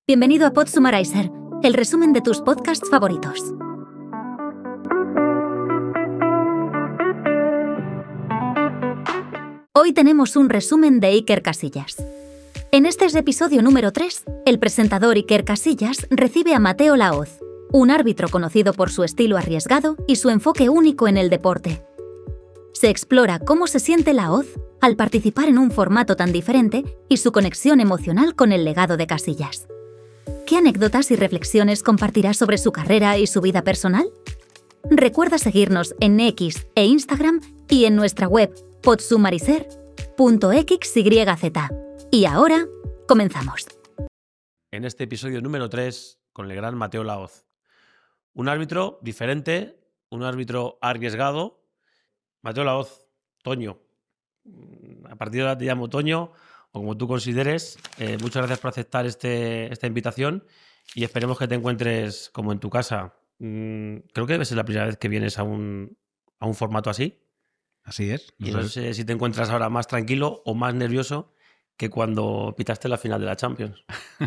Bienvenido a Podsumarizer, el resumen de tus podcasts favoritos. Hoy tenemos un resumen de Iker Casillas. En este es episodio número 3, el presentador Iker Casillas recibe a Mateo Laoz, un árbitro conocido por su estilo arriesgado y su enfoque único en el deporte. Se explora cómo se siente Laoz al participar en un formato tan diferente y su conexión emocional con el legado de Casillas. ¿Qué anécdotas y reflexiones compartirá sobre su carrera y su vida personal? Recuerda seguirnos en X e Instagram y en nuestra web podsumarizer.xyz. Y ahora, comenzamos. En este episodio número 3, con el gran Mateo Laoz. Un árbitro diferente, un árbitro arriesgado. Mateo Laoz, Toño. A partir de ahora te llamo Toño, o como tú consideres. Muchas gracias por aceptar esta invitación y esperemos que te encuentres como en tu casa. Creo que debe ser la primera vez que vienes a un formato así. Así es. Y no sé si te encuentras ahora más tranquilo o más nervioso que cuando pitaste la final de la Champions.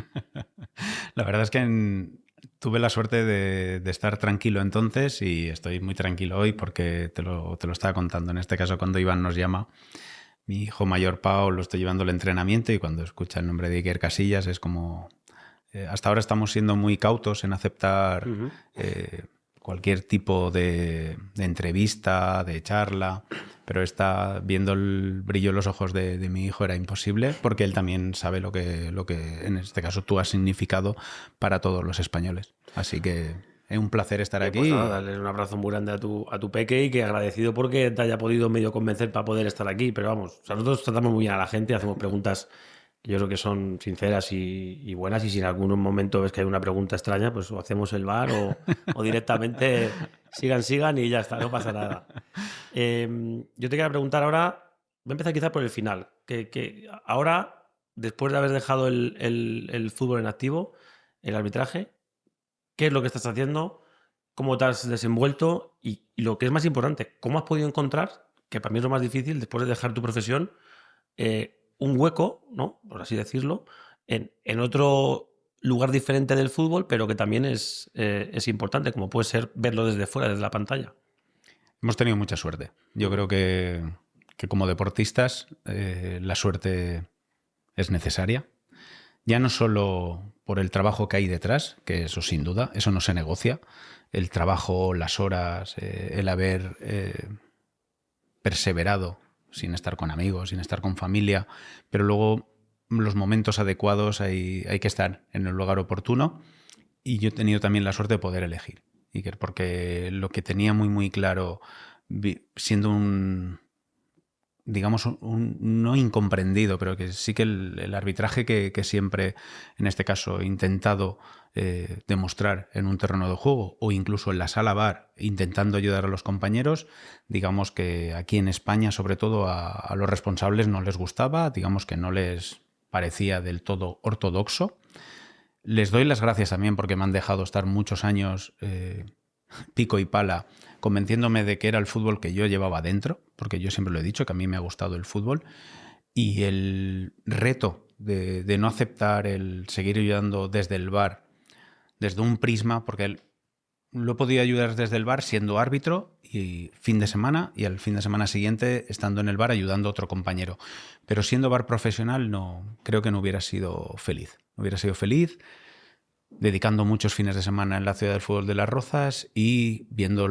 La verdad es que tuve la suerte de estar tranquilo entonces y estoy muy tranquilo hoy porque te lo estaba contando. En este caso, cuando Iván nos llama, mi hijo mayor Pau, lo estoy llevando al entrenamiento y cuando escucha el nombre de Iker Casillas es como... hasta ahora estamos siendo muy cautos en aceptar cualquier tipo de entrevista, de charla, pero viendo el brillo en los ojos de mi hijo era imposible porque él también sabe lo que en este caso tú has significado para todos los españoles. Así que es un placer estar aquí. Pues nada, darle un abrazo muy grande a tu peque y que agradecido porque te haya podido medio convencer para poder estar aquí. Pero vamos, nosotros tratamos muy bien a la gente, hacemos preguntas que yo creo que son sinceras y buenas, y si en algún momento ves que hay una pregunta extraña, pues o hacemos el bar o directamente sigan y ya está, no pasa nada. Yo te quería preguntar ahora, voy a empezar quizás por el final, que ahora, después de haber dejado el fútbol en activo, el arbitraje, ¿qué es lo que estás haciendo? ¿Cómo te has desenvuelto? Y lo que es más importante, ¿cómo has podido encontrar, que para mí es lo más difícil, después de dejar tu profesión, un hueco, ¿no?, por así decirlo, en otro lugar diferente del fútbol, pero que también es importante, como puede ser verlo desde fuera, desde la pantalla? Hemos tenido mucha suerte. Yo creo que como deportistas la suerte es necesaria. Ya no solo por el trabajo que hay detrás, que eso sin duda, eso no se negocia. El trabajo, las horas, el haber perseverado sin estar con amigos, sin estar con familia, pero luego los momentos adecuados hay que estar en el lugar oportuno, y yo he tenido también la suerte de poder elegir, Iker, porque lo que tenía muy muy claro, siendo digamos, no incomprendido, pero que sí que el arbitraje que siempre, en este caso, he intentado demostrar en un terreno de juego o incluso en la sala VAR, intentando ayudar a los compañeros, digamos que aquí en España, sobre todo a los responsables no les gustaba, digamos que no les parecía del todo ortodoxo. Les doy las gracias también porque me han dejado estar muchos años pico y pala convenciéndome de que era el fútbol que yo llevaba dentro, porque yo siempre lo he dicho, que a mí me ha gustado el fútbol, y el reto de no aceptar el seguir ayudando desde el VAR, desde un prisma, porque lo he podido ayudar desde el VAR siendo árbitro y fin de semana, y al fin de semana siguiente estando en el VAR ayudando a otro compañero, pero siendo VAR profesional creo que no hubiera sido feliz. No hubiera sido feliz dedicando muchos fines de semana en la Ciudad del Fútbol de Las Rozas y viendo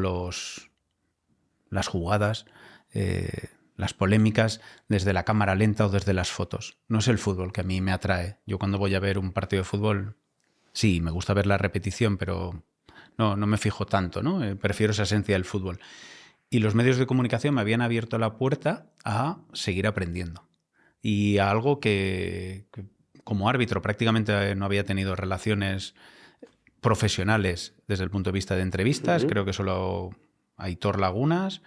las jugadas, las polémicas desde la cámara lenta o desde las fotos. No es el fútbol que a mí me atrae. Yo cuando voy a ver un partido de fútbol, sí, me gusta ver la repetición, pero no me fijo tanto, ¿no? Prefiero esa esencia del fútbol. Y los medios de comunicación me habían abierto la puerta a seguir aprendiendo. Y a algo que como árbitro prácticamente no había tenido relaciones profesionales desde el punto de vista de entrevistas. Creo que solo Aitor Lagunas,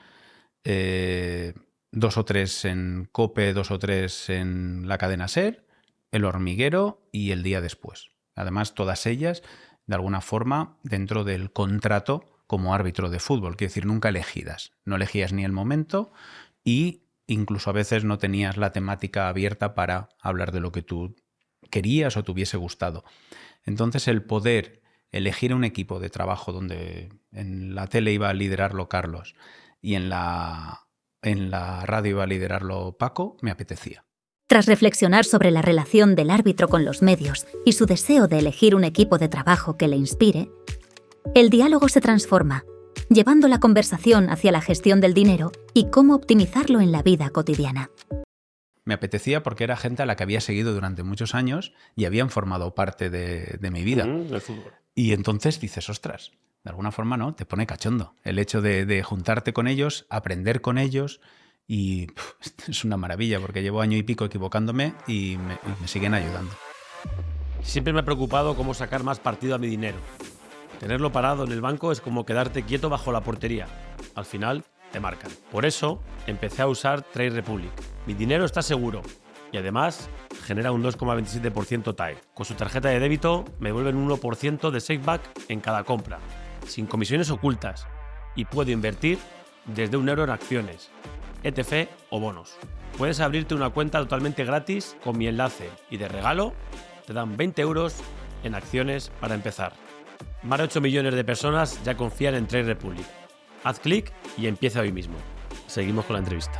2 o 3 en COPE, 2 o 3 en la cadena SER, El Hormiguero y El Día Después. Además, todas ellas, de alguna forma, dentro del contrato como árbitro de fútbol. Quiero decir, nunca elegidas. No elegías ni el momento y incluso a veces no tenías la temática abierta para hablar de lo que tú querías o te hubiese gustado. Entonces el poder elegir un equipo de trabajo donde en la tele iba a liderarlo Carlos y en la radio iba a liderarlo Paco, me apetecía. Tras reflexionar sobre la relación del árbitro con los medios y su deseo de elegir un equipo de trabajo que le inspire, el diálogo se transforma, llevando la conversación hacia la gestión del dinero y cómo optimizarlo en la vida cotidiana. Me apetecía porque era gente a la que había seguido durante muchos años y habían formado parte de mi vida. Del fútbol. Y entonces dices, ostras, de alguna forma no, te pone cachondo el hecho de juntarte con ellos, aprender con ellos y es una maravilla porque llevo año y pico equivocándome y me siguen ayudando. Siempre me ha preocupado cómo sacar más partido a mi dinero. Tenerlo parado en el banco es como quedarte quieto bajo la portería. Al final, te marcan. Por eso, empecé a usar Trade Republic. Mi dinero está seguro. Y además, genera un 2,27% TAE. Con su tarjeta de débito, me devuelven un 1% de saveback en cada compra. Sin comisiones ocultas. Y puedo invertir desde €1 en acciones, ETF o bonos. Puedes abrirte una cuenta totalmente gratis con mi enlace. Y de regalo, te dan €20 en acciones para empezar. Más de 8 millones de personas ya confían en Trade Republic. Haz clic y empieza hoy mismo. Seguimos con la entrevista.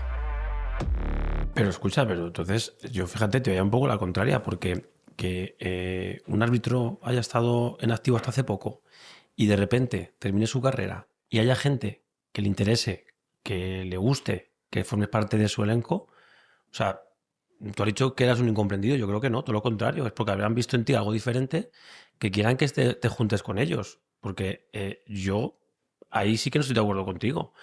Pero escucha, entonces yo fíjate, te voy a un poco la contraria, porque que un árbitro haya estado en activo hasta hace poco y de repente termine su carrera y haya gente que le interese, que le guste, que formes parte de su elenco, o sea, tú has dicho que eras un incomprendido, yo creo que no, todo lo contrario, es porque habrán visto en ti algo diferente que quieran que te juntes con ellos, porque yo ahí sí que no estoy de acuerdo contigo.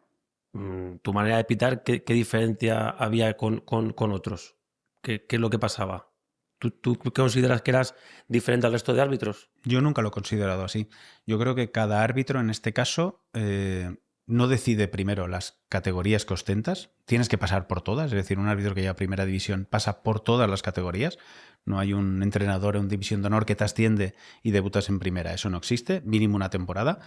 Tu manera de pitar, ¿qué diferencia había con otros? ¿Qué es lo que pasaba? ¿Tú consideras que eras diferente al resto de árbitros? Yo nunca lo he considerado así. Yo creo que cada árbitro en este caso no decide primero las categorías que ostentas. Tienes que pasar por todas. Es decir, un árbitro que lleva primera división pasa por todas las categorías. No hay un entrenador en división de honor que te asciende y debutas en primera. Eso no existe. Mínimo una temporada.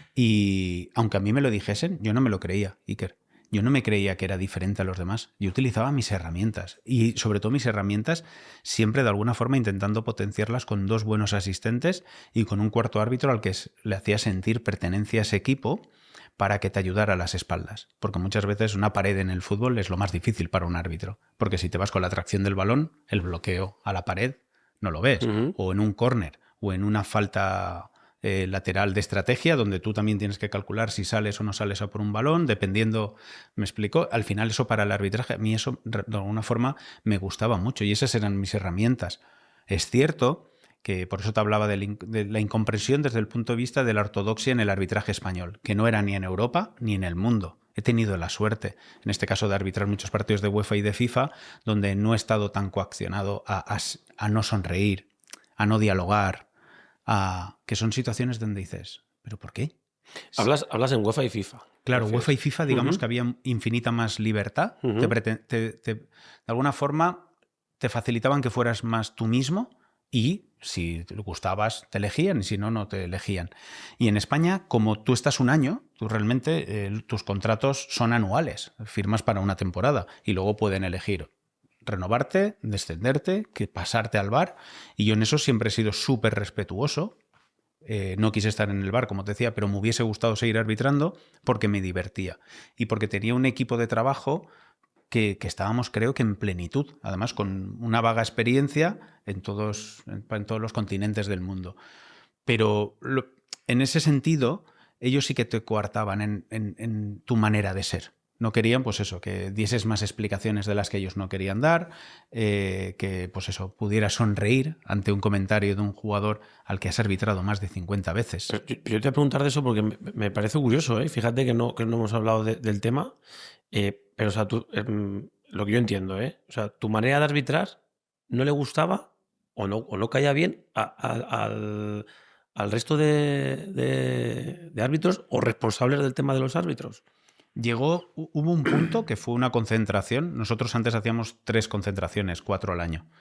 Y aunque a mí me lo dijesen, yo no me lo creía, Iker. Yo no me creía que era diferente a los demás. Yo utilizaba mis herramientas y sobre todo mis herramientas siempre de alguna forma intentando potenciarlas con 2 buenos asistentes y con un cuarto árbitro al que le hacía sentir pertenencia a ese equipo para que te ayudara a las espaldas. Porque muchas veces una pared en el fútbol es lo más difícil para un árbitro. Porque si te vas con la tracción del balón, el bloqueo a la pared no lo ves. O en un córner o en una falta lateral de estrategia, donde tú también tienes que calcular si sales o no sales a por un balón, dependiendo, me explico, al final eso para el arbitraje, a mí eso de alguna forma me gustaba mucho y esas eran mis herramientas. Es cierto que por eso te hablaba de la incomprensión desde el punto de vista de la ortodoxia en el arbitraje español, que no era ni en Europa ni en el mundo. He tenido la suerte, en este caso, de arbitrar muchos partidos de UEFA y de FIFA, donde no he estado tan coaccionado a no sonreír, a no dialogar, que son situaciones donde dices, ¿pero por qué? Hablas en UEFA y FIFA. Claro, UEFA y FIFA, digamos que había infinita más libertad. De alguna forma te facilitaban que fueras más tú mismo y si te gustabas te elegían y si no, no te elegían. Y en España, como tú estás un año, tú realmente tus contratos son anuales, firmas para una temporada y luego pueden elegir renovarte, descenderte, que pasarte al VAR. Y yo en eso siempre he sido súper respetuoso. No quise estar en el VAR, como te decía, pero me hubiese gustado seguir arbitrando porque me divertía y porque tenía un equipo de trabajo que estábamos, creo que en plenitud, además con una vaga experiencia en todos los continentes del mundo. Pero en ese sentido, ellos sí que te coartaban en tu manera de ser. No querían, pues eso, que dieses más explicaciones de las que ellos no querían dar, que, pues eso, pudieras sonreír ante un comentario de un jugador al que has arbitrado más de 50 veces. Pero yo te voy a preguntar de eso porque me parece curioso, ¿eh? Fíjate que no hemos hablado del tema, pero o sea, lo que yo entiendo, o sea, tu manera de arbitrar no le gustaba o no caía bien al resto de árbitros o responsables del tema de los árbitros. Hubo un punto que fue una concentración. Nosotros antes hacíamos 3 concentraciones, 4 al año.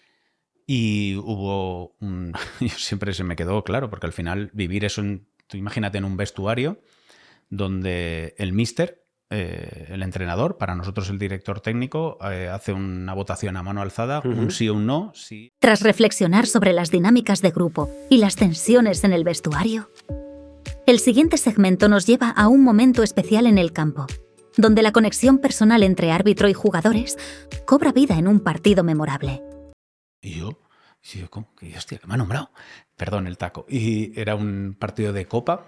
Y hubo siempre se me quedó claro, porque al final vivir eso, tú imagínate en un vestuario donde el míster el entrenador, para nosotros el director técnico, hace una votación a mano alzada, un sí o un no. Sí. Tras reflexionar sobre las dinámicas de grupo y las tensiones en el vestuario, el siguiente segmento nos lleva a un momento especial en el campo, donde la conexión personal entre árbitro y jugadores cobra vida en un partido memorable. Y yo ¿cómo? Hostia, que me ha nombrado. Perdón, el taco. Y era un partido de Copa.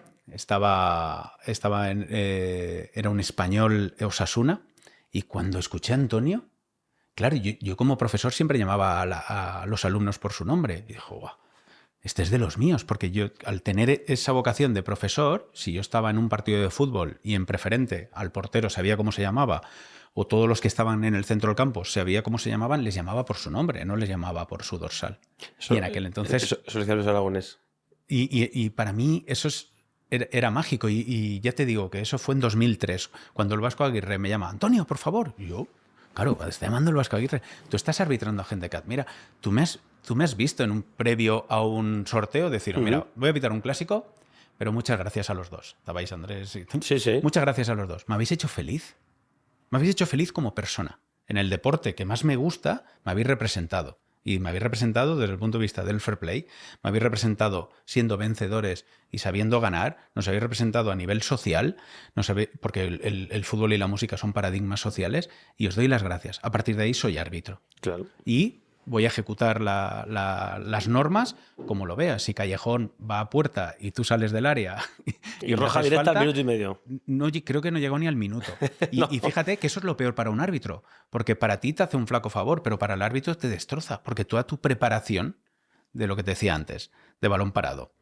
Era un Español Osasuna. Y cuando escuché a Antonio, claro, yo como profesor siempre llamaba a los alumnos por su nombre. Y dijo, guau, este es de los míos. Porque yo, al tener esa vocación de profesor, si yo estaba en un partido de fútbol y en preferente al portero sabía cómo se llamaba, o todos los que estaban en el centro del campo sabía cómo se llamaban, les llamaba por su nombre, no les llamaba por su dorsal. Y en aquel entonces... Eso decía Luis Aragonés. Y para mí eso era mágico. Y ya te digo que eso fue en 2003, cuando el Vasco Aguirre me llama, Antonio, por favor. Y yo, claro, está llamando el Vasco Aguirre. Tú estás arbitrando a Gentecat. Mira, tú me has visto en un previo a un sorteo decir, mira, voy a pitar un clásico, pero muchas gracias a los dos. Estabais Andrés y tú. Sí. Muchas gracias a los dos. Me habéis hecho feliz. Me habéis hecho feliz como persona. En el deporte que más me gusta, me habéis representado. Y me habéis representado desde el punto de vista del fair play. Me habéis representado siendo vencedores y sabiendo ganar. Nos habéis representado a nivel social. Porque el fútbol y la música son paradigmas sociales. Y os doy las gracias. A partir de ahí soy árbitro. Claro. Y voy a ejecutar las normas como lo veas. Si Callejón va a puerta y tú sales del área y roja directa al minuto y medio. No, creo que no llegó ni al minuto. No. Y fíjate que eso es lo peor para un árbitro, porque para ti te hace un flaco favor, pero para el árbitro te destroza, porque toda tu preparación de lo que te decía antes, de balón parado,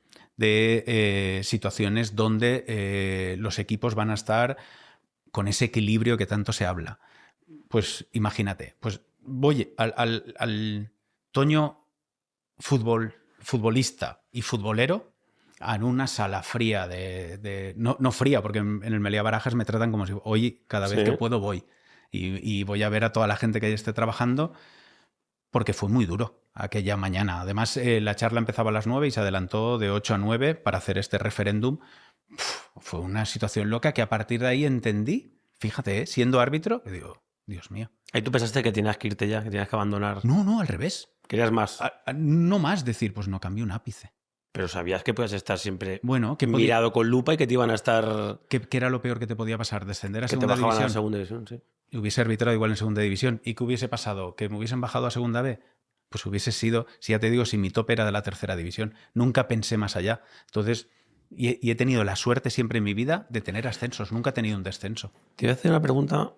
de situaciones donde los equipos van a estar con ese equilibrio que tanto se habla. Pues imagínate, pues voy al Toño futbolista y futbolero en una sala fría no fría, porque en el Meliá Barajas me tratan como si hoy cada vez que puedo voy y voy a ver a toda la gente que esté trabajando, porque fue muy duro aquella mañana. Además, la charla empezaba a las 9 y se adelantó de 8 a 9 para hacer este referéndum. Fue una situación loca que a partir de ahí entendí, fíjate, siendo árbitro, que digo, Dios mío. Ahí tú pensaste que tenías que irte ya, que tenías que abandonar. No, al revés. ¿Querías más? No más, decir, pues no cambio un ápice. Pero sabías que podías estar siempre que mirado con lupa y que te iban a estar... ¿Qué era lo peor que te podía pasar? ¿Descender a que segunda te bajaban división? a segunda división, sí. Y hubiese arbitrado igual en segunda división. ¿Y qué hubiese pasado? ¿Que me hubiesen bajado a segunda B? Pues hubiese sido, si ya te digo, si mi tope era de la tercera división. Nunca pensé más allá. Entonces, y he tenido la suerte siempre en mi vida de tener ascensos. Nunca he tenido un descenso. Te voy a hacer una pregunta...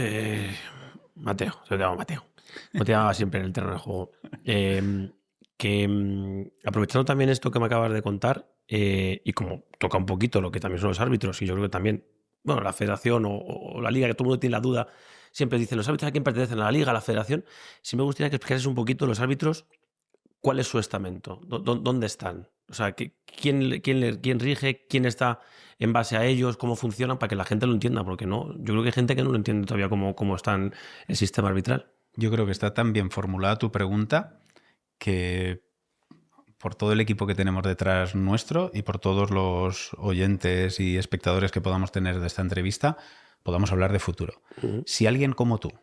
Mateo, se lo llamo Mateo. Como te llamaba siempre en el terreno de juego. Aprovechando también esto que me acabas de contar, y como toca un poquito lo que también son los árbitros, y yo creo que también, bueno, la federación o la liga, que todo el mundo tiene la duda, siempre dicen los árbitros a quién pertenecen, a la liga, a la federación. Sí me gustaría que explicases un poquito los árbitros, ¿cuál es su estamento? ¿Dónde están? O sea, ¿quién rige? ¿Quién está en base a ellos? ¿Cómo funcionan? Para que la gente lo entienda, porque no, yo creo que hay gente que no lo entiende todavía cómo está en el sistema arbitral. Yo creo que está tan bien formulada tu pregunta que por todo el equipo que tenemos detrás nuestro y por todos los oyentes y espectadores que podamos tener de esta entrevista, podamos hablar de futuro. Si alguien como tú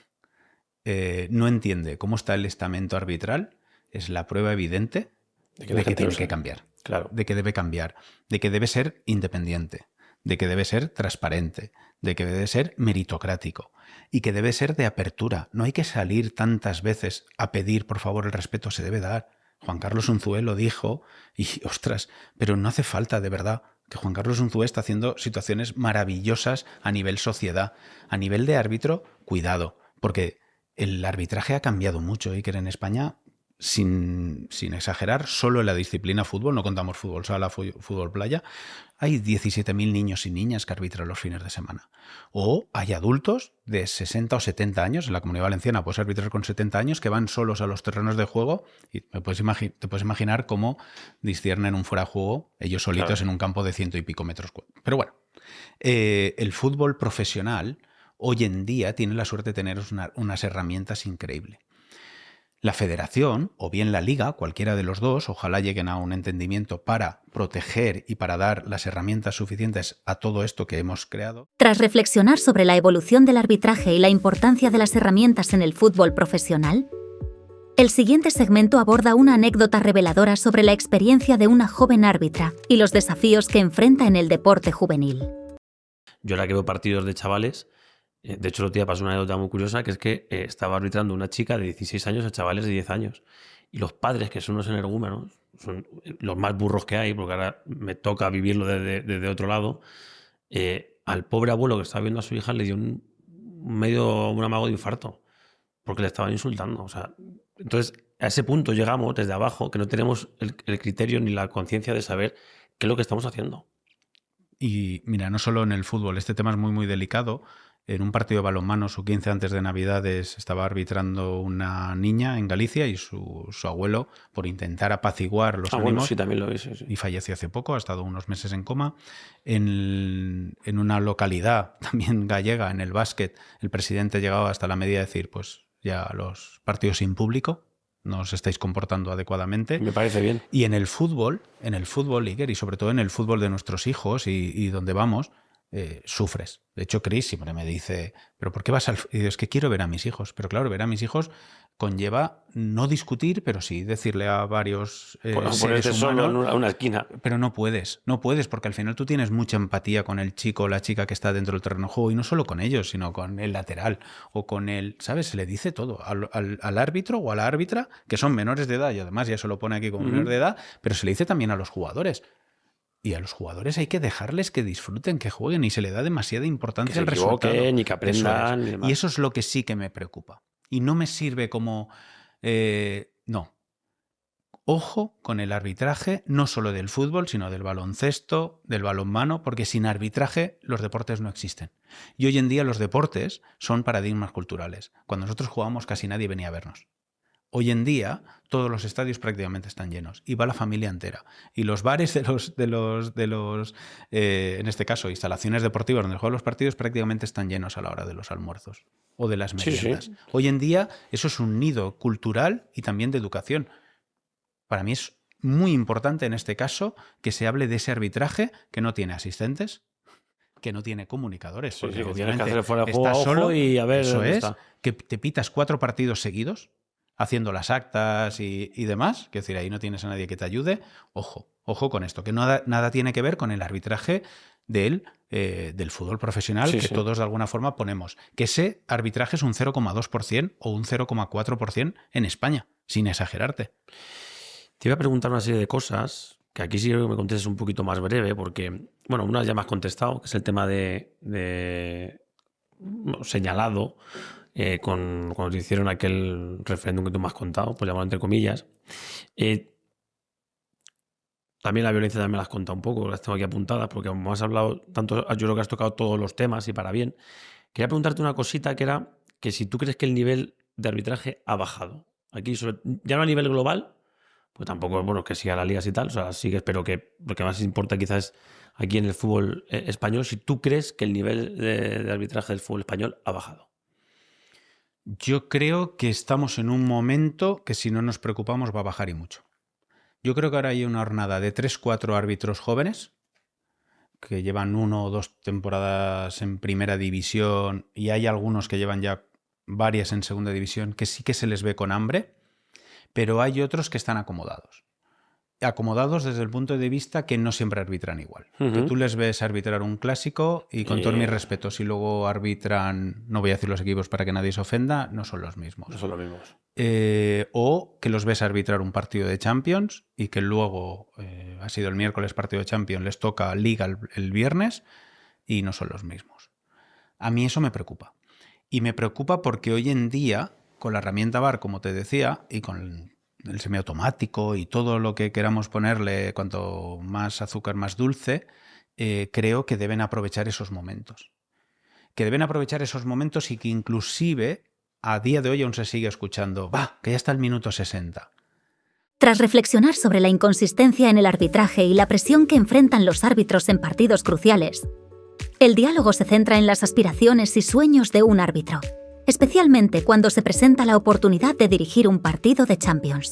no entiende cómo está el estamento arbitral, es la prueba evidente de que tiene que cambiar. Claro. De que debe cambiar, de que debe ser independiente, de que debe ser transparente, de que debe ser meritocrático y que debe ser de apertura. No hay que salir tantas veces a pedir, por favor, el respeto se debe dar. Juan Carlos Unzué lo dijo y, ostras, pero no hace falta, de verdad, que Juan Carlos Unzué está haciendo situaciones maravillosas a nivel sociedad. A nivel de árbitro, cuidado, porque el arbitraje ha cambiado mucho y que en España, sin exagerar, solo en la disciplina fútbol, no contamos fútbol sala, fútbol playa, hay 17.000 niños y niñas que arbitran los fines de semana. O hay adultos de 60 o 70 años, en la Comunidad Valenciana puedes arbitrar con 70 años, que van solos a los terrenos de juego y te puedes imaginar cómo disciernen un fuera de juego ellos solitos, claro, en un campo de 100 y pico metros. Pero bueno, el fútbol profesional hoy en día tiene la suerte de tener unas herramientas increíbles. la federación o bien la liga, cualquiera de los dos, ojalá lleguen a un entendimiento para proteger y para dar las herramientas suficientes a todo esto que hemos creado. Tras reflexionar sobre la evolución del arbitraje y la importancia de las herramientas en el fútbol profesional, el siguiente segmento aborda una anécdota reveladora sobre la experiencia de una joven árbitra y los desafíos que enfrenta en el deporte juvenil. Yo ahora que veo partidos de chavales, de hecho el otro día pasó una anécdota muy curiosa, que es que estaba arbitrando una chica de 16 años a chavales de 10 años. Y los padres, que son unos energúmenos, son los más burros que hay, porque ahora me toca vivirlo desde otro lado, al pobre abuelo que estaba viendo a su hija le dio un amago de infarto, porque le estaban insultando. O sea, entonces, a ese punto llegamos desde abajo, que no tenemos el criterio ni la conciencia de saber qué es lo que estamos haciendo. Y mira, no solo en el fútbol, este tema es muy, muy delicado. En un partido de balonmano, su 15 antes de Navidades, estaba arbitrando una niña en Galicia y su abuelo, por intentar apaciguar los ánimos, bueno, sí, también lo vi, sí. Y falleció hace poco, ha estado unos meses en coma. En una localidad también gallega, en el básquet, el presidente llegaba hasta la medida de decir, pues ya los partidos sin público, no os estáis comportando adecuadamente. Me parece bien. Y en el fútbol, Iker, y sobre todo en el fútbol de nuestros hijos y donde vamos, sufres. De hecho, Chris siempre me dice, ¿pero por qué vas al...? Y digo, es que quiero ver a mis hijos. Pero claro, ver a mis hijos conlleva no discutir, pero sí decirle a varios ponerte solo en una esquina. Pero no puedes, porque al final tú tienes mucha empatía con el chico o la chica que está dentro del terreno de juego, y no solo con ellos, sino con el lateral o con el... ¿Sabes? Se le dice todo al árbitro o a la árbitra, que son menores de edad, y además ya se lo pone aquí como menor de edad, pero se le dice también a los jugadores. Y a los jugadores hay que dejarles que disfruten, que jueguen, y se le da demasiada importancia al resultado. Ni que aprendan, ni demás. Y eso es lo que sí que me preocupa. Y no me sirve como... no. Ojo con el arbitraje, no solo del fútbol, sino del baloncesto, del balonmano, porque sin arbitraje los deportes no existen. Y hoy en día los deportes son paradigmas culturales. Cuando nosotros jugábamos casi nadie venía a vernos. Hoy en día todos los estadios prácticamente están llenos y va la familia entera. Y los bares de los en este caso, instalaciones deportivas donde juegan los partidos prácticamente están llenos a la hora de los almuerzos o de las meriendas. Sí. Hoy en día eso es un nido cultural y también de educación. Para mí es muy importante en este caso que se hable de ese arbitraje que no tiene asistentes, que no tiene comunicadores. Sí, que tienes que hacer fuera de juego solo y a ver. Eso es, que te pitas 4 partidos seguidos haciendo las actas y demás, que es decir, ahí no tienes a nadie que te ayude. Ojo con esto, que nada tiene que ver con el arbitraje del fútbol profesional, que todos de alguna forma ponemos. Que ese arbitraje es un 0,2% o un 0,4% en España, sin exagerarte. Te iba a preguntar una serie de cosas, que aquí sí quiero que me contestes un poquito más breve, porque, bueno, una ya me has contestado, que es el tema de señalado, cuando te hicieron aquel referéndum que tú me has contado, pues llamarlo entre comillas. También la violencia también me la has contado un poco, las tengo aquí apuntadas, porque como has hablado tanto, yo creo que has tocado todos los temas y para bien. Quería preguntarte una cosita, que era que si tú crees que el nivel de arbitraje ha bajado. Aquí, ya no a nivel global, pues tampoco es bueno que siga la liga y tal, o sea, sí que espero que lo que más importa quizás aquí en el fútbol español, si tú crees que el nivel de arbitraje del fútbol español ha bajado. Yo creo que estamos en un momento que si no nos preocupamos va a bajar y mucho. Yo creo que ahora hay una jornada de 3-4 árbitros jóvenes que llevan 1 o 2 temporadas en primera división, y hay algunos que llevan ya varias en segunda división que sí que se les ve con hambre, pero hay otros que están acomodados. Acomodados desde el punto de vista que no siempre arbitran igual. Que tú les ves arbitrar un clásico y con todos mis respetos, y luego arbitran, no voy a decir los equipos para que nadie se ofenda, no son los mismos. No son los mismos. O que los ves arbitrar un partido de Champions y que luego, ha sido el miércoles partido de Champions, les toca Liga el viernes y no son los mismos. A mí eso me preocupa. Y me preocupa porque hoy en día, con la herramienta VAR, como te decía, y con el semiautomático y todo lo que queramos ponerle, cuanto más azúcar, más dulce, creo que deben aprovechar esos momentos. Que deben aprovechar esos momentos y que inclusive a día de hoy aún se sigue escuchando, que ya está el minuto 60. Tras reflexionar sobre la inconsistencia en el arbitraje y la presión que enfrentan los árbitros en partidos cruciales, el diálogo se centra en las aspiraciones y sueños de un árbitro, especialmente cuando se presenta la oportunidad de dirigir un partido de Champions.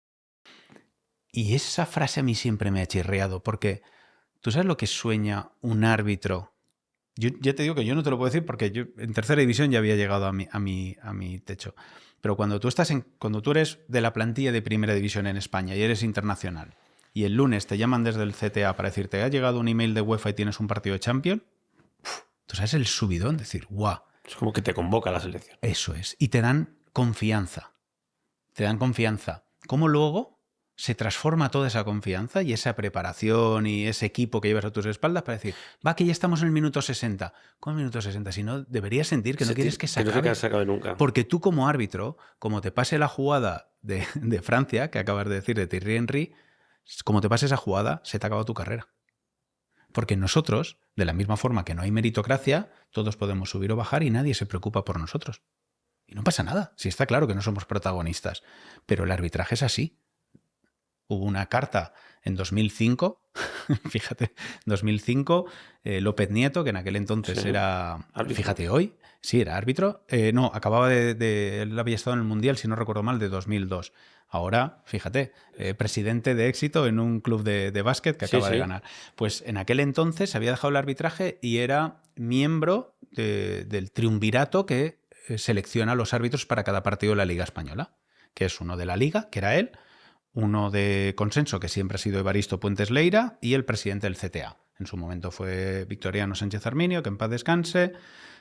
Y esa frase a mí siempre me ha chirriado, porque ¿tú sabes lo que sueña un árbitro? Yo ya te digo que yo no te lo puedo decir porque yo en tercera división ya había llegado a mi techo. Pero cuando tú eres de la plantilla de primera división en España y eres internacional, y el lunes te llaman desde el CTA para decirte ha llegado un email de UEFA y tienes un partido de Champions, tú sabes el subidón, decir, guau. Es como que te convoca la selección. Eso es. Y te dan confianza. Te dan confianza. ¿Cómo luego se transforma toda esa confianza y esa preparación y ese equipo que llevas a tus espaldas para decir, va, que ya estamos en el minuto 60. ¿Cómo el minuto 60? Si no, deberías sentir que no quieres que se acabe. Que no se acabe nunca. Porque tú como árbitro, como te pase la jugada de Francia, que acabas de decir, de Thierry Henry, como te pase esa jugada, se te acaba tu carrera. Porque nosotros, de la misma forma que no hay meritocracia, todos podemos subir o bajar y nadie se preocupa por nosotros. Y no pasa nada, sí está claro que no somos protagonistas, pero el arbitraje es así. Hubo una carta en 2005, fíjate, 2005, López Nieto, que en aquel entonces era, árbitro. Fíjate hoy, sí, era árbitro, no, acababa él había estado en el Mundial, si no recuerdo mal, de 2002. Ahora, fíjate, presidente de éxito en un club de básquet que acaba de ganar. Pues en aquel entonces había dejado el arbitraje y era miembro del triunvirato que selecciona a los árbitros para cada partido de la Liga Española, que es uno de la Liga, que era él, uno de consenso, que siempre ha sido Evaristo Puentes Leira, y el presidente del CTA. En su momento fue Victoriano Sánchez Arminio, que en paz descanse,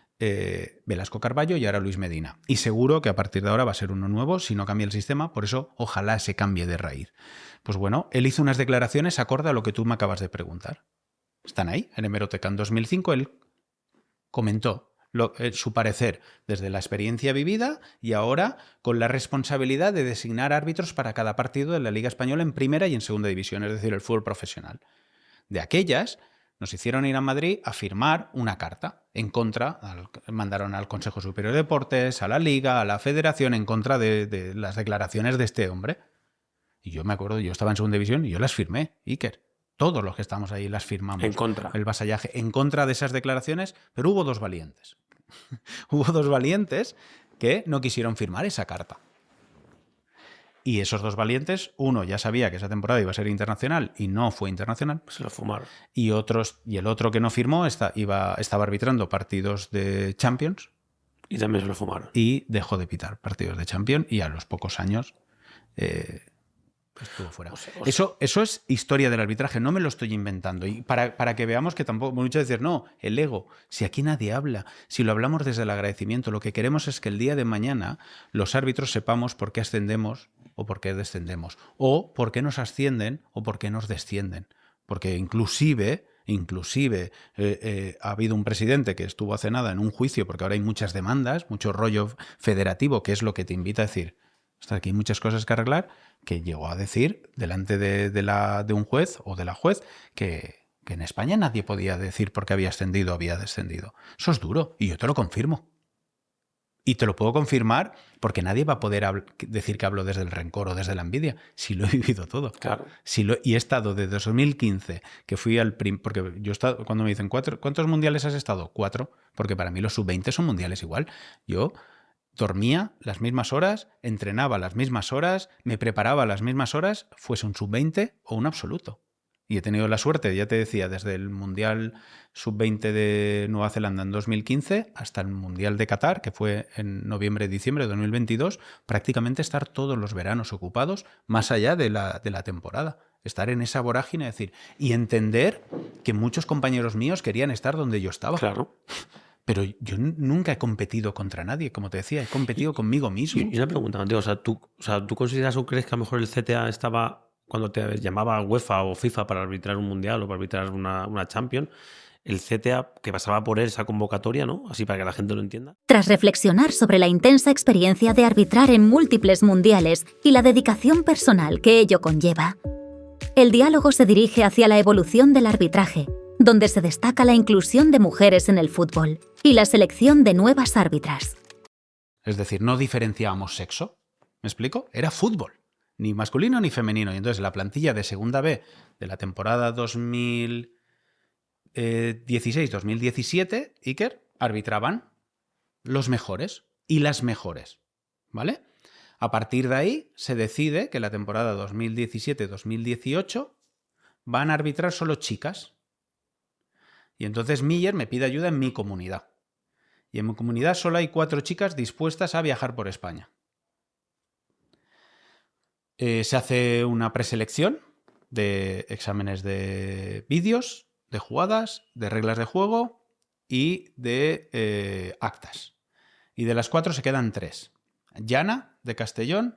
Velasco Carballo y ahora Luis Medina. Y seguro que a partir de ahora va a ser uno nuevo si no cambia el sistema, por eso ojalá se cambie de raíz. Pues bueno, él hizo unas declaraciones acorde a lo que tú me acabas de preguntar. Están ahí, en Hemeroteca. En 2005 él comentó su parecer desde la experiencia vivida y ahora con la responsabilidad de designar árbitros para cada partido de la Liga Española en primera y en segunda división, es decir, el fútbol profesional. De aquellas, nos hicieron ir a Madrid a firmar una carta en contra, mandaron al Consejo Superior de Deportes, a la Liga, a la Federación, en contra de las declaraciones de este hombre. Y yo me acuerdo, yo estaba en segunda división y yo las firmé, Iker. Todos los que estamos ahí las firmamos. En contra. El vasallaje, en contra de esas declaraciones, pero hubo dos valientes. Hubo dos valientes que no quisieron firmar esa carta. Y esos dos valientes, uno ya sabía que esa temporada iba a ser internacional y no fue internacional. Se lo fumaron. Y el otro que no firmó estaba arbitrando partidos de Champions. Y también se lo fumaron. Y dejó de pitar partidos de Champions y a los pocos años estuvo fuera. Eso es historia del arbitraje, no me lo estoy inventando. Y para que veamos que tampoco, muchos dicen, no, el ego, si aquí nadie habla, si lo hablamos desde el agradecimiento, lo que queremos es que el día de mañana los árbitros sepamos por qué ascendemos o por qué descendemos, o por qué nos ascienden o por qué nos descienden. Porque inclusive ha habido un presidente que estuvo hace nada en un juicio, porque ahora hay muchas demandas, mucho rollo federativo, que es lo que te invita a decir, hasta aquí hay muchas cosas que arreglar, que llegó a decir delante de un juez o de la juez que en España nadie podía decir por qué había ascendido o había descendido. Eso es duro y yo te lo confirmo. Y te lo puedo confirmar porque nadie va a poder decir que hablo desde el rencor o desde la envidia, si lo he vivido todo. Claro. Y he estado desde 2015, que fui porque yo he estado, cuando me dicen, ¿cuántos mundiales has estado? 4, porque para mí los sub-20 son mundiales igual. Yo dormía las mismas horas, entrenaba las mismas horas, me preparaba las mismas horas, fuese un sub-20 o un absoluto. Y he tenido la suerte, ya te decía, desde el Mundial Sub-20 de Nueva Zelanda en 2015 hasta el Mundial de Qatar, que fue en noviembre-diciembre de 2022, prácticamente estar todos los veranos ocupados, más allá de la temporada. Estar en esa vorágine, decir, y entender que muchos compañeros míos querían estar donde yo estaba. Claro. Pero yo nunca he competido contra nadie, como te decía, he competido conmigo mismo. Y una pregunta, Mateo, ¿tú consideras o crees que a lo mejor el CTA estaba, cuando te llamaba UEFA o FIFA para arbitrar un mundial o para arbitrar una Champions, el CTA que pasaba por esa convocatoria, ¿no? Así para que la gente lo entienda. Tras reflexionar sobre la intensa experiencia de arbitrar en múltiples mundiales y la dedicación personal que ello conlleva, el diálogo se dirige hacia la evolución del arbitraje, donde se destaca la inclusión de mujeres en el fútbol y la selección de nuevas árbitras. Es decir, no diferenciábamos sexo, ¿me explico? Era fútbol, ni masculino ni femenino. Y entonces la plantilla de Segunda B de la temporada 2016-2017, Iker, arbitraban los mejores. y las mejores, ¿vale? A partir de ahí se decide que la temporada 2017-2018 van a arbitrar solo chicas. Y entonces Miller me pide ayuda en mi comunidad. Y en mi comunidad solo hay 4 chicas dispuestas a viajar por España. Se hace una preselección de exámenes de vídeos, de jugadas, de reglas de juego y de actas. Y de las 4 se quedan 3. Yana, de Castellón,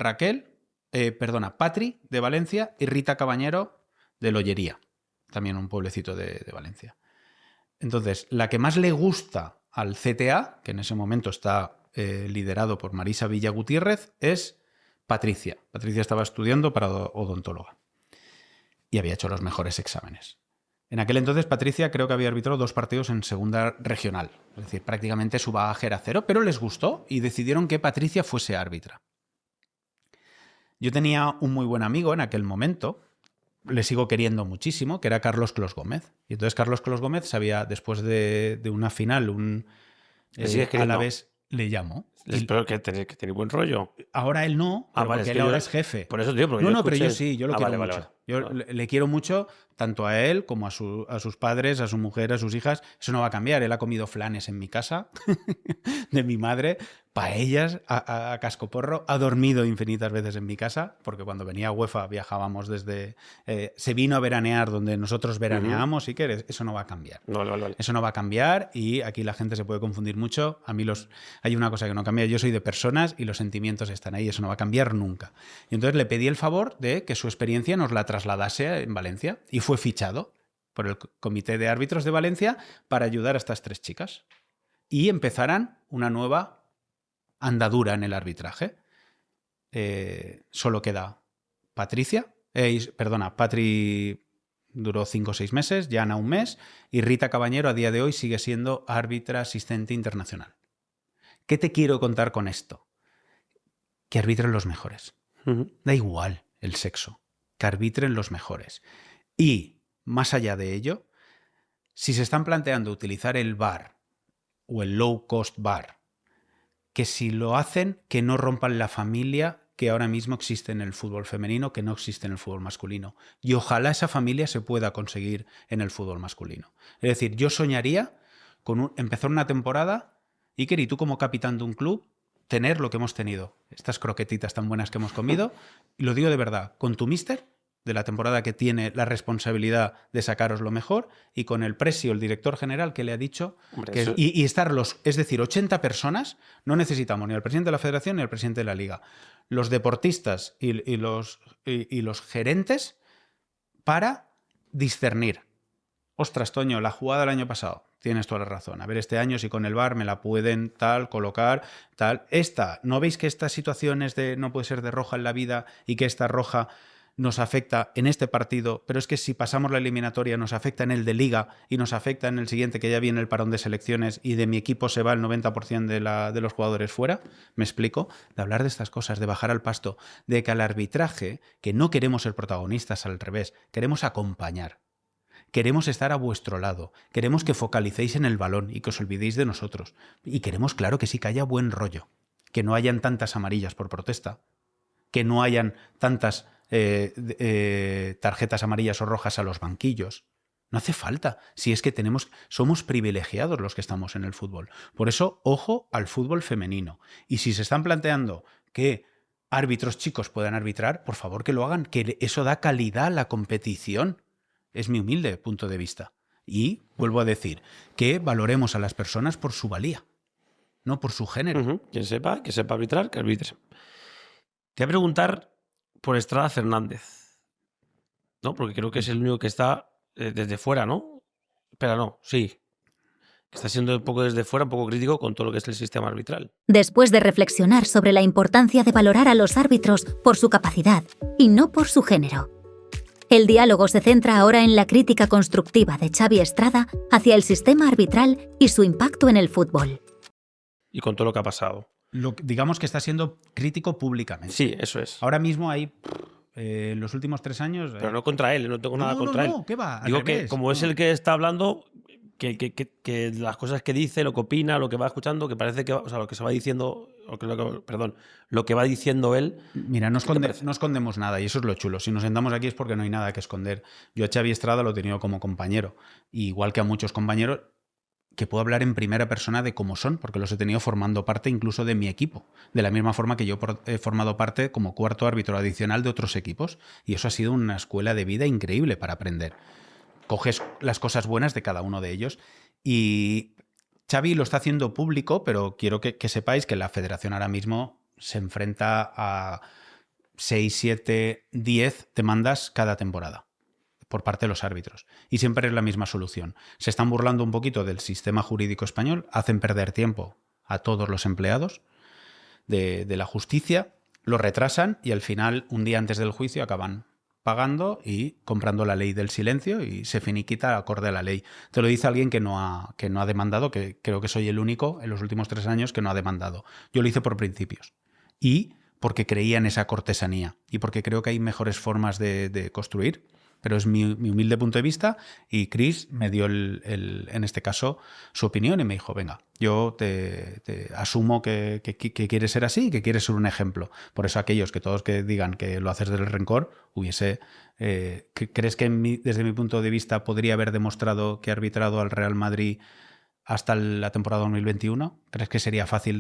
Patri, de Valencia, y Rita Cabañero, de Lollería, también un pueblecito de Valencia. Entonces, la que más le gusta al CTA, que en ese momento está liderado por Marisa Villa Gutiérrez, es Patricia. Patricia estaba estudiando para odontóloga y había hecho los mejores exámenes. En aquel entonces Patricia creo que había arbitrado 2 partidos en segunda regional. Es decir, prácticamente su bagaje era 0, pero les gustó y decidieron que Patricia fuese árbitra. Yo tenía un muy buen amigo en aquel momento, le sigo queriendo muchísimo, que era Carlos Clos Gómez. Y entonces Carlos Clos Gómez sabía, después de una final, a la vez le llamó. Espero que tiene buen rollo. Ahora él no, porque él ahora es jefe. Por eso, tío, porque no, pero yo sí, yo lo quiero mucho. Vale. Yo le quiero mucho, tanto a él como a sus padres, a su mujer, a sus hijas. Eso no va a cambiar. Él ha comido flanes en mi casa, de mi madre, paellas a cascoporro. Ha dormido infinitas veces en mi casa, porque cuando venía a UEFA viajábamos desde... se vino a veranear donde nosotros veraneamos, y que eso no va a cambiar. Vale. Eso no va a cambiar y aquí la gente se puede confundir mucho. A mí hay una cosa que no cambia. Yo soy de personas y los sentimientos están ahí. Eso no va a cambiar nunca. Y entonces le pedí el favor de que su experiencia nos la trasladase en Valencia y fue fichado por el Comité de Árbitros de Valencia para ayudar a estas 3 chicas y empezaran una nueva andadura en el arbitraje. Solo queda Patricia, Patri duró 5 o 6 meses, Yana 1 mes, y Rita Cabañero a día de hoy sigue siendo árbitra asistente internacional. ¿Qué te quiero contar con esto? Que arbitren los mejores. Da igual el sexo, que arbitren los mejores. Y, más allá de ello, si se están planteando utilizar el VAR o el low cost VAR, que si lo hacen, que no rompan la familia que ahora mismo existe en el fútbol femenino, que no existe en el fútbol masculino. Y ojalá esa familia se pueda conseguir en el fútbol masculino. Es decir, yo soñaría con empezar una temporada, Iker, y tú como capitán de un club, tener lo que hemos tenido, estas croquetitas tan buenas que hemos comido, y lo digo de verdad, con tu míster, de la temporada que tiene la responsabilidad de sacaros lo mejor, y con el presio, el director general, que le ha dicho y estar es decir, 80 personas, no necesitamos ni al presidente de la federación ni al presidente de la liga, los deportistas y los gerentes para discernir. Ostras, Toño, la jugada del año pasado, tienes toda la razón. A ver, este año si con el VAR me la pueden colocar, ¿no veis que estas situaciones de no puede ser de roja en la vida y que esta roja nos afecta en este partido, pero es que si pasamos la eliminatoria nos afecta en el de Liga y nos afecta en el siguiente, que ya viene el parón de selecciones y de mi equipo se va el 90% de los jugadores fuera? ¿Me explico? De hablar de estas cosas, de bajar al pasto, de que al arbitraje, que no queremos ser protagonistas, al revés, queremos acompañar. Queremos estar a vuestro lado, queremos que focalicéis en el balón y que os olvidéis de nosotros. Y queremos, claro que sí, que haya buen rollo, que no hayan tantas amarillas por protesta, que no hayan tantas tarjetas amarillas o rojas a los banquillos. No hace falta, si es que somos privilegiados los que estamos en el fútbol. Por eso, ojo al fútbol femenino. Y si se están planteando que árbitros chicos puedan arbitrar, por favor que lo hagan, que eso da calidad a la competición. Es mi humilde punto de vista. Y vuelvo a decir, que valoremos a las personas por su valía, no por su género. Que sepa arbitrar, que arbitre. Te voy a preguntar por Estrada Fernández, ¿no? Porque creo que es el único que está desde fuera, ¿no? Espera, no, sí. Está siendo un poco desde fuera, un poco crítico con todo lo que es el sistema arbitral. Después de reflexionar sobre la importancia de valorar a los árbitros por su capacidad y no por su género, el diálogo se centra ahora en la crítica constructiva de Xavi Estrada hacia el sistema arbitral y su impacto en el fútbol. Y con todo lo que ha pasado. Digamos que está siendo crítico públicamente. Sí, eso es. Ahora mismo hay, los últimos 3 años... Pero no contra él, no tengo nada contra él. No, ¿qué va? Digo que como es el que está hablando, que las cosas que dice, lo que opina, lo que va escuchando, que parece que, o sea, lo que se va diciendo, lo que va diciendo él. Mira, no escondemos nada y eso es lo chulo. Si nos sentamos aquí es porque no hay nada que esconder. Yo a Xavi Estrada lo he tenido como compañero, igual que a muchos compañeros que puedo hablar en primera persona de cómo son, porque los he tenido formando parte incluso de mi equipo, de la misma forma que yo he formado parte como cuarto árbitro adicional de otros equipos, y eso ha sido una escuela de vida increíble para aprender. Coges las cosas buenas de cada uno de ellos y Xavi lo está haciendo público, pero quiero que sepáis que la federación ahora mismo se enfrenta a 6, 7, 10 demandas cada temporada por parte de los árbitros. Y siempre es la misma solución. Se están burlando un poquito del sistema jurídico español, hacen perder tiempo a todos los empleados de la justicia, lo retrasan y al final, un día antes del juicio, acaban pagando y comprando la ley del silencio y se finiquita acorde a la ley. Te lo dice alguien que no ha demandado, que creo que soy el único en los últimos 3 años que no ha demandado. Yo lo hice por principios y porque creía en esa cortesanía y porque creo que hay mejores formas de construir. Pero es mi humilde punto de vista y Chris me dio en este caso su opinión y me dijo, venga, yo te asumo que quieres ser así y que quieres ser un ejemplo. Por eso aquellos que todos que digan que lo haces del rencor, ¿crees que desde mi punto de vista podría haber demostrado que ha arbitrado al Real Madrid hasta la temporada 2021? ¿Crees que sería fácil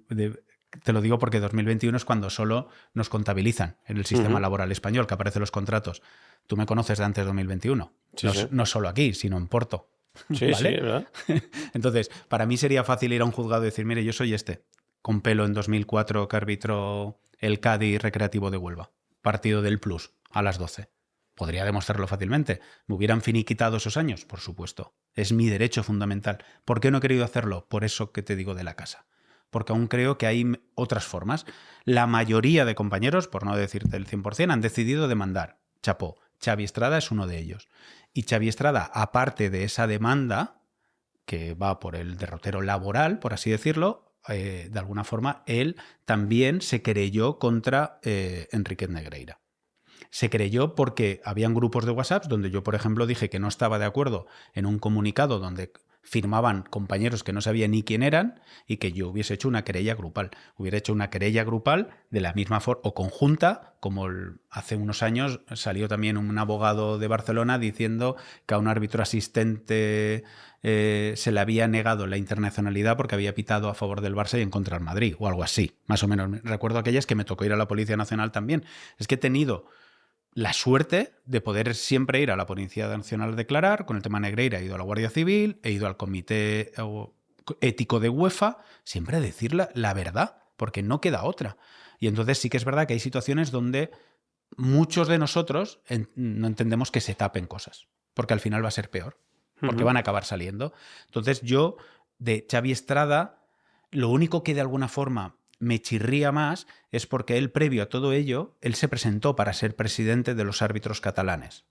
te lo digo porque 2021 es cuando solo nos contabilizan en el sistema laboral español, que aparecen los contratos. Tú me conoces de antes de 2021. Sí, no solo aquí, sino en Porto. Sí, ¿vale? Sí, ¿verdad? Entonces, para mí sería fácil ir a un juzgado y decir, mire, yo soy con pelo en 2004 que arbitró el Cádiz Recreativo de Huelva. Partido del Plus, a las 12. Podría demostrarlo fácilmente. ¿Me hubieran finiquitado esos años? Por supuesto. Es mi derecho fundamental. ¿Por qué no he querido hacerlo? Por eso que te digo de la casa. Porque aún creo que hay otras formas. La mayoría de compañeros, por no decirte el 100%, han decidido demandar. Chapó. Xavi Estrada es uno de ellos. Y Xavi Estrada, aparte de esa demanda, que va por el derrotero laboral, por así decirlo, de alguna forma, él también se querelló contra Enríquez Negreira. Se querelló porque habían grupos de WhatsApp donde yo, por ejemplo, dije que no estaba de acuerdo en un comunicado donde firmaban compañeros que no sabía ni quién eran y que yo hubiese hecho una querella grupal. Hubiera hecho una querella grupal de la misma forma o conjunta, como hace unos años salió también un abogado de Barcelona diciendo que a un árbitro asistente se le había negado la internacionalidad porque había pitado a favor del Barça y en contra del Madrid, o algo así, más o menos. Recuerdo aquellas que me tocó ir a la Policía Nacional también. Es que he tenido la suerte de poder siempre ir a la Policía Nacional a declarar. Con el tema Negreira he ido a la Guardia Civil, he ido al Comité Ético de UEFA, siempre a decir la verdad, porque no queda otra. Y entonces sí que es verdad que hay situaciones donde muchos de nosotros no entendemos que se tapen cosas, porque al final va a ser peor, porque van a acabar saliendo. Entonces yo, de Xavi Estrada, lo único que de alguna forma me chirría más es porque él, previo a todo ello, él se presentó para ser presidente de los árbitros catalanes.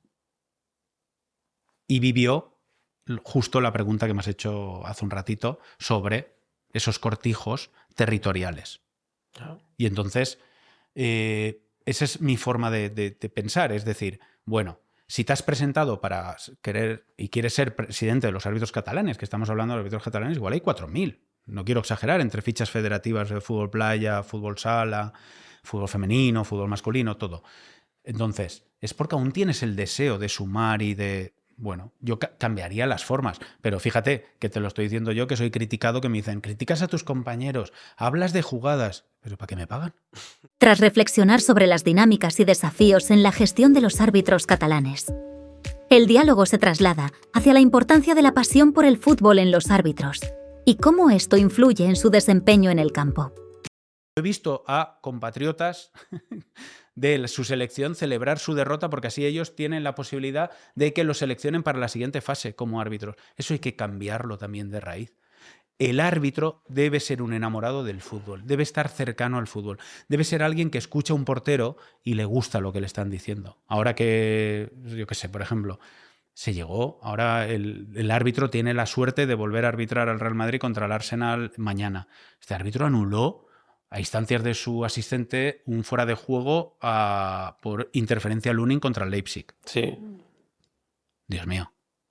Y vivió justo la pregunta que me has hecho hace un ratito sobre esos cortijos territoriales. Y entonces, esa es mi forma de pensar. Es decir, bueno, si te has presentado para querer y quieres ser presidente de los árbitros catalanes, que estamos hablando de los árbitros catalanes, igual hay 4.000. No quiero exagerar, entre fichas federativas de fútbol playa, fútbol sala, fútbol femenino, fútbol masculino, todo. Entonces, es porque aún tienes el deseo de sumar y de... Bueno, yo cambiaría las formas, pero fíjate que te lo estoy diciendo yo, que soy criticado, que me dicen, criticas a tus compañeros, hablas de jugadas, pero ¿para qué me pagan? Tras reflexionar sobre las dinámicas y desafíos en la gestión de los árbitros catalanes, el diálogo se traslada hacia la importancia de la pasión por el fútbol en los árbitros y cómo esto influye en su desempeño en el campo. He visto a compatriotas de su selección celebrar su derrota porque así ellos tienen la posibilidad de que los seleccionen para la siguiente fase como árbitros. Eso hay que cambiarlo también de raíz. El árbitro debe ser un enamorado del fútbol, debe estar cercano al fútbol, debe ser alguien que escucha a un portero y le gusta lo que le están diciendo. Ahora que, yo qué sé, por ejemplo, se llegó, ahora el árbitro tiene la suerte de volver a arbitrar al Real Madrid contra el Arsenal mañana. Este árbitro anuló a instancias de su asistente un fuera de juego por interferencia Lunin contra el Leipzig. Sí. Dios mío.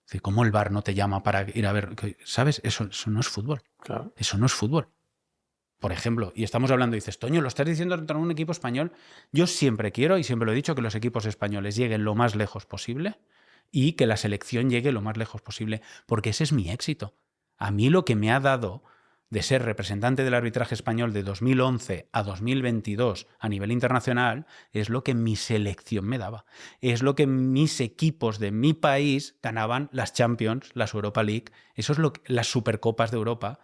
¿Cómo el VAR no te llama para ir a ver? ¿Sabes? Eso no es fútbol. Claro. Eso no es fútbol. Por ejemplo, y estamos hablando, dices, Toño, lo estás diciendo contra un equipo español. Yo siempre quiero, y siempre lo he dicho, que los equipos españoles lleguen lo más lejos posible y que la selección llegue lo más lejos posible, porque ese es mi éxito. A mí lo que me ha dado de ser representante del arbitraje español de 2011 a 2022 a nivel internacional es lo que mi selección me daba. Es lo que mis equipos de mi país ganaban, las Champions, las Europa League, eso es las Supercopas de Europa,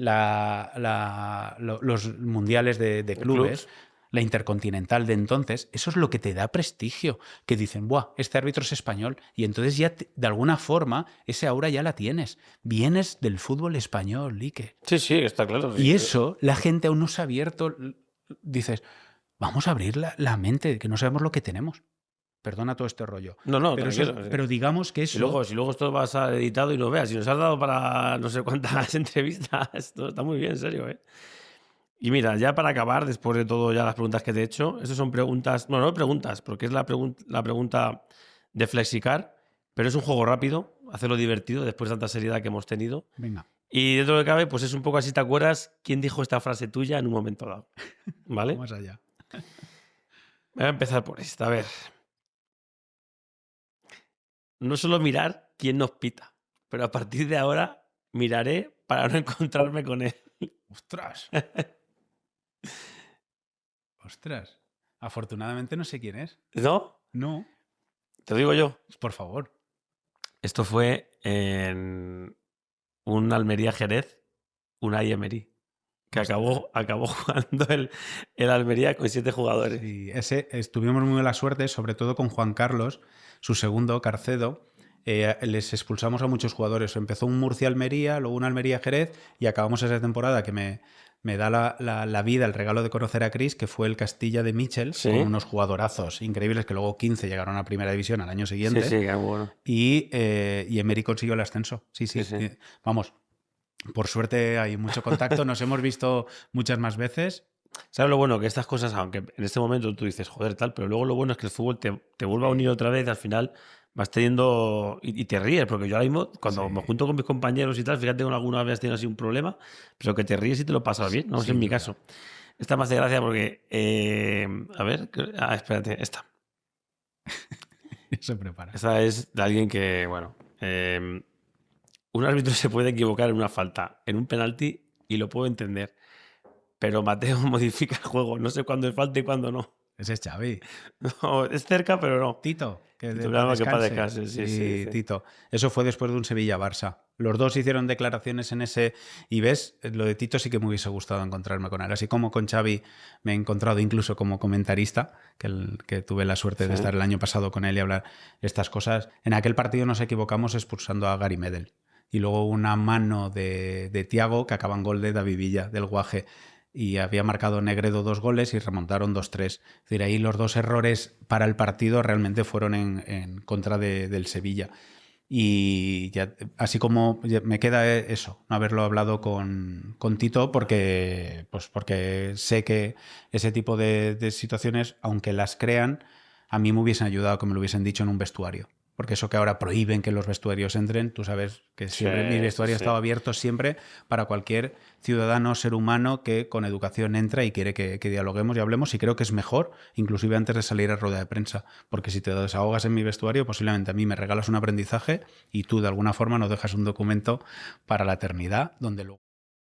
los mundiales de clubes, la Intercontinental de entonces. Eso es lo que te da prestigio, que dicen, ¡buah, este árbitro es español! Y entonces ya, de alguna forma, ese aura ya la tienes. Vienes del fútbol español, Iker. Sí, está claro. Y eso, la gente aún no se ha abierto. Dices, vamos a abrir la mente, que no sabemos lo que tenemos. Perdona todo este rollo. No, pero digamos que eso... Si luego esto va a ser editado y lo veas, si nos has dado para no sé cuántas entrevistas, esto está muy bien, en serio, ¿eh? Y mira, ya para acabar, después de todo ya las preguntas que te he hecho, estas son preguntas, bueno, no preguntas, porque es la pregunta de Flexicar, pero es un juego rápido, hacerlo divertido después de tanta seriedad que hemos tenido. Venga. Y dentro de lo que cabe, pues es un poco así, ¿te acuerdas quién dijo esta frase tuya en un momento dado? ¿Vale? Vamos allá. Voy a empezar por esta, a ver. No solo mirar quién nos pita, pero a partir de ahora miraré para no encontrarme con él. ¡Ostras! ¡Ostras! Afortunadamente no sé quién es. ¿No? No. Te lo digo yo. Por favor. Esto fue en un Almería-Jerez, Unai Emery, que acabó jugando el Almería con 7 jugadores. Sí, tuvimos muy mala suerte, sobre todo con Juan Carlos, su segundo, Carcedo. Les expulsamos a muchos jugadores. Empezó un Murcia-Almería, luego un Almería-Jerez y acabamos esa temporada que me da la vida, el regalo de conocer a Chris, que fue el Castilla de Michel, ¿Sí? Con unos jugadorazos increíbles que luego 15 llegaron a Primera División al año siguiente. Sí, qué bueno. Y Emery consiguió el ascenso. Sí. Vamos, por suerte hay mucho contacto, nos hemos visto muchas más veces. ¿Sabes lo bueno? Que estas cosas, aunque en este momento tú dices, joder, tal, pero luego lo bueno es que el fútbol te vuelve a unir otra vez, al final vas teniendo... Y te ríes, porque yo ahora mismo, cuando me junto con mis compañeros y tal, fíjate, con alguna vez tenido así un problema, pero que te ríes y te lo pasas bien, no sé, en mi caso. Esta me hace gracia porque... a ver, espérate, esta. Se prepara. Esta es de alguien que, bueno... un árbitro se puede equivocar en una falta, en un penalti, y lo puedo entender. Pero Mateo modifica el juego. No sé cuándo es falta y cuándo no. Ese es Xavi. No, es cerca, pero no. Tito. Que descanse. Sí. Tito. Eso fue después de un Sevilla-Barça. Los dos hicieron declaraciones en ese... Y ves, lo de Tito sí que me hubiese gustado encontrarme con él. Así como con Xavi me he encontrado incluso como comentarista, que tuve la suerte de estar el año pasado con él y hablar estas cosas. En aquel partido nos equivocamos expulsando a Gary Medel. Y luego una mano de Thiago que acaba en gol de David Villa, del Guaje. Y había marcado Negredo 2 goles y remontaron 2-3. Es decir, ahí los dos errores para el partido realmente fueron en contra del Sevilla. Y ya, así como me queda eso, no haberlo hablado con Tito, porque sé que ese tipo de situaciones, aunque las crean, a mí me hubiesen ayudado que me lo hubiesen dicho en un vestuario. Porque eso que ahora prohíben que los vestuarios entren, tú sabes que siempre mi vestuario ha estado abierto siempre para cualquier ciudadano, ser humano que con educación entra y quiere que dialoguemos y hablemos, y creo que es mejor, inclusive antes de salir a rueda de prensa, porque si te desahogas en mi vestuario, posiblemente a mí me regalas un aprendizaje y tú de alguna forma nos dejas un documento para la eternidad, donde luego...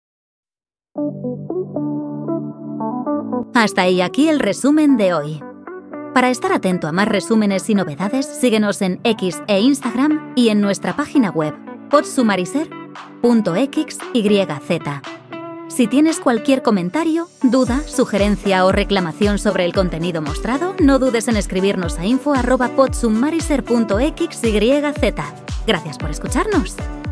Hasta ahí aquí el resumen de hoy. Para estar atento a más resúmenes y novedades, síguenos en X e Instagram y en nuestra página web podsumariser.xyz. Si tienes cualquier comentario, duda, sugerencia o reclamación sobre el contenido mostrado, no dudes en escribirnos a info@podsumariser.xyz. Gracias por escucharnos.